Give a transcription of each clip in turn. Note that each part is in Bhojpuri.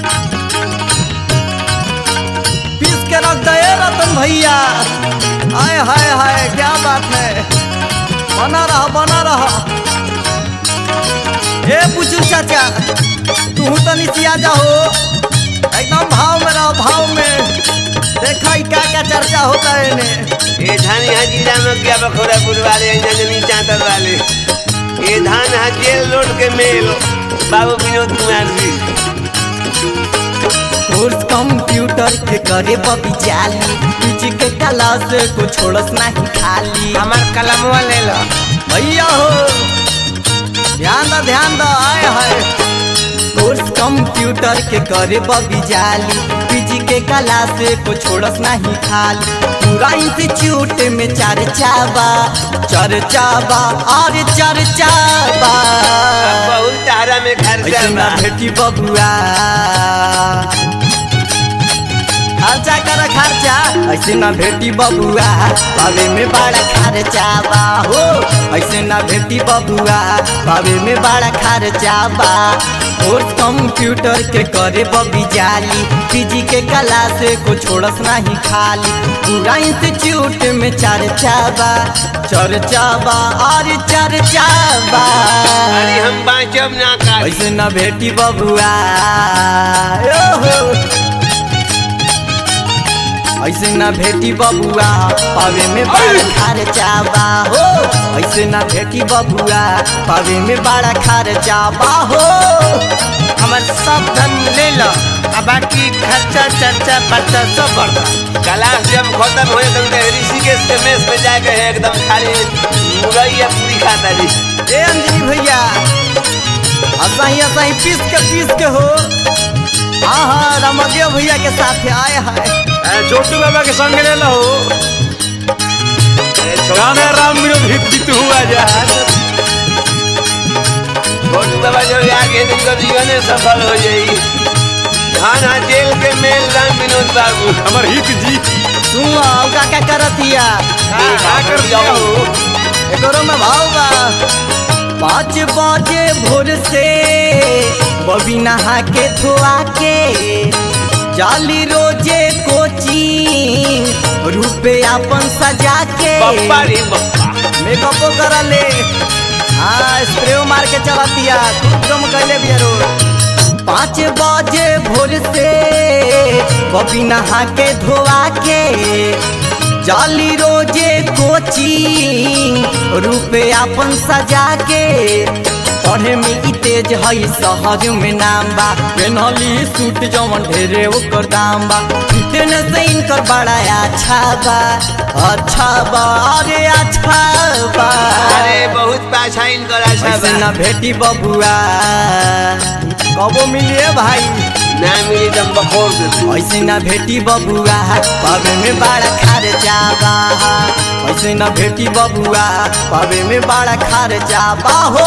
पीस के रख दे रतन भैया। हाय हाय हाय क्या बात है, बना रहा बना रहा। ए बुजुर्ग चाचा तू तो नीचे आ जाओ, एकदम भाव में रहो भाव में। देखा क्या क्या चर्चा होता है इन्हें। ये धान यहाँ जिला में क्या बखोरापुर वाले चांतर वाले ये धान यहाँ जेल लोड के मेल बाबू विनोद कुमार जी। कोर्स कंप्यूटर के करे बबी जाली, पीछे के क्लास को छोड़स नहीं खाली। हमार कलमवा ले लो भैया हो, ध्यान दो आए हाय। कोर्स कंप्यूटर के करे बबी जाली, पीछे के क्लास को छोड़स नहीं खाली। पूरा इंस्टीट्यूट में चर्चा बा और चर्चा बा। बहुत तारा में खर्चा ऐसे ना भेटी बबुआ, खर्चा कर खर्चा। ऐसे ना भेटी बबुआ, पावे में बड़ा खर्चा बा हो। ऐसे ना भेटी बबुआ, पावे में बड़ा खर्चा बा। कोर्स कंप्यूटर के करे बबी जाली, पीजी के क्लास को छोड़स नहीं खाली। पूरा इंस्टीट्यूट में चर्चा बा और चर्चा बा। अरे हम बाँचब ना का ऐसे ना भेटी बबुआ, ऐसे ना भेटी बबुआ, पावे में बड़ा खर्चा बा हो। ऐसे ना भेटी बबुआ, पावे में बड़ा खर्चा बा हो। हमार सब धन ले लो, अब बाकी खर्चा चर्चा पर्चा सब बढ़ता। क्लास जब खत्म हो तो ऋषिकेश के मेस में जाके एकदम खाली मुरई या पूरी खाता जी। ए अंजनी भैया असाही पीस के हो। हाँ हाँ रामदेव भैया के साथ आए हैं। छोटू बाबा के संग ले लो गाना राम विनोद हित हुआ जा। छोटू बाबा जब आगे इनका जीवन सफल हो जाई। धान जेल के मेल राम विनोद बाबू हमार हित जी सुनो क्या करतिया का कर जाओ। एकरो में भाव बा। 5 बजे भोर से बबी नहा के धोआ के जाली रोजे कोचिंग, रूपे अपन सजा के बप्पा रे बप्पा मेकअपो करा ले। हाँ स्प्रे मार के चलातिया खूब कम कैले भी रो। 5 बजे भोर से बबी नहा के धोआ के जाली रोजे कोचिंग, रूपे अपन सजा के। पढ़े में ई तेज हई शहर में नाम बा, पेनहली सूट जवन ढेरे ओकर दाम बा। फिटनेस से इनकर बड़ा अच्छा बा अरे अच्छा बा। अरे बहुत पाछा इनकर अच्छा ऐसे बा। ना भेटी बबुआ, कबो मिलिए भाई ना मिली दम बखोर दे। ऐसे ना भेटी बबुआ, पावे में बड़ा खर्चा बा। ऐसे ना भेटी बबुआ, पावे में बड़ा खर्चा बा हो।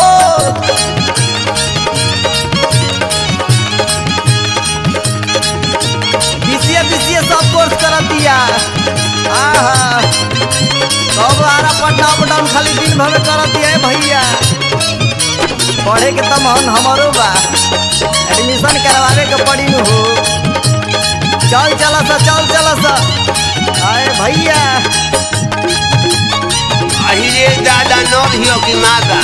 बीसीए सब कोर्स कर दिया। सब आरा पटना अप डाउन खाली दिन भर में कर दिया है भैया। पढ़े के तो मन हमारो बा, एडमिशन करवावे के पड़ी न हो। चल चला सा आए भैया। अहिरे दादा नौ हियो की माता।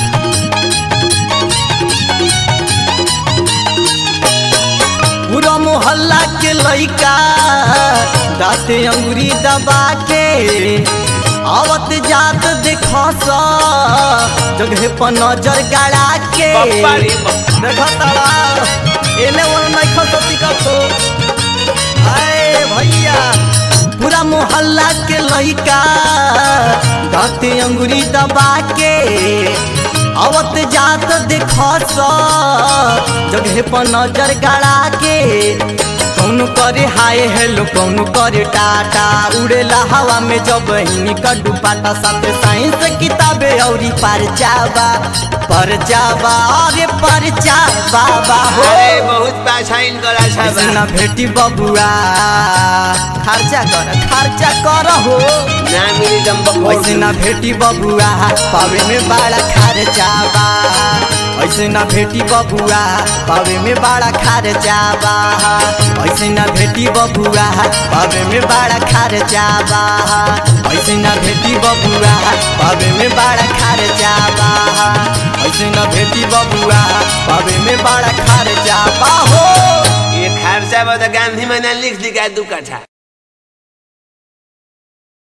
पूरा मोहल्ला के लइका दाते अंगूरी दबा के आवत जात देखा सा, जगह पर नजर गड़ा के। बप्पा रे बप्पा देखा तारा एने वाला नहीं खसती कतो। आए भैया पूरा मोहल्ला के लइका दाते अंगूरी दबा के आवत जात देखा सा, जगह पर नजर गड़ा के। कौन करे हाय हेलो कौन करे टाटा, उड़ेला हवा में जब हिनी का दुपाटा। साथे साइंस किताबे औरी परचा बा अरे परचा बाबा हो। अरे बहुत पाछा इनकर अच्छा ऐसे बा। ना भेटी बबुआ, खर्चा कर हो। ना मिली दम बखोर ऐसे ना भेटी बबुआ, पावे में बड़ा खर्चा बा। ऐसे ना भेटी बबुआ पावे में बड़ा खर्चा बा ऐसे ना भेटी बबुआ पावे में बड़ा खर्चा बा ऐसे ना भेटी बबुआ पावे में बड़ा खर्चा बा ऐसे ना भेटी बबुआ पावे में बड़ा खर्चा बा हो ये खर्चा बता गांधी मैंने लिख दी का 2 कट्ठा